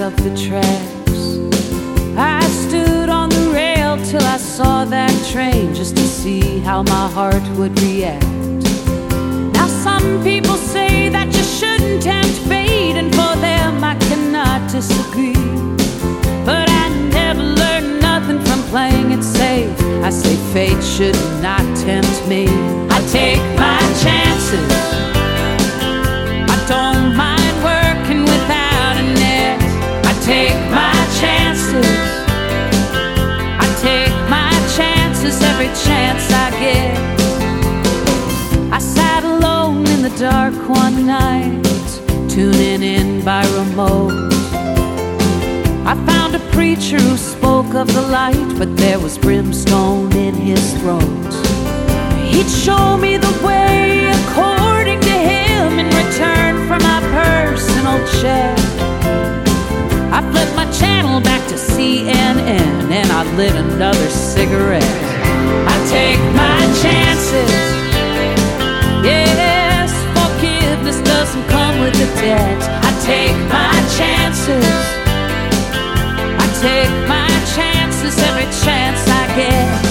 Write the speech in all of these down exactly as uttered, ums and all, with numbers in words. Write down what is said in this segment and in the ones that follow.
of the tracks. I stood on the rail till I saw that train, just to see how my heart would react. Now some people say that you shouldn't tempt fate, and for them I cannot disagree. But I never learned nothing from playing it safe. I say fate should not tempt me. I take my chances. I don't mind working without a net. I take my chances. I take my chances every chance I get. I sat alone in the dark one night, tuning in by remote. I found a preacher who spoke of the light, but there was brimstone in his throat. He'd show me the way according to him in return for my personal check. I flipped my channel back to C N N and I lit another cigarette. I take my chances. Yes, forgiveness doesn't come with a debt. I take my chances. I take my chances every chance I get.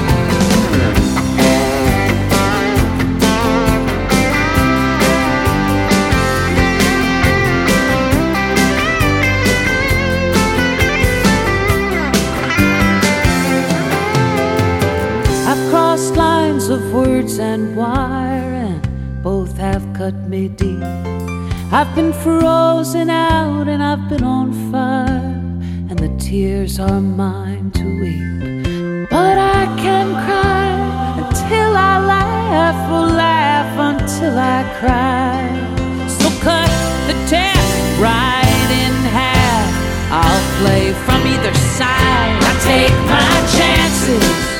I've crossed lines of words and wire, and both have cut me deep. I've been frozen out and I've been on fire, and the tears are mine to weep. But I can cry until I laugh, or laugh until I cry. So cut the deck right in half. I'll play from either side. I take my chances.